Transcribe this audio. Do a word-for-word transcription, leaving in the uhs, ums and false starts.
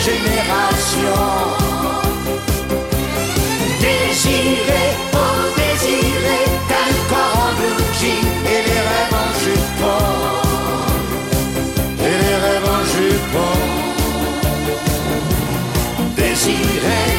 génération. Désiré, oh désiré, t'as le corps en blue jean et les rêves en jupon. Et les rêves en jupon. Désiré.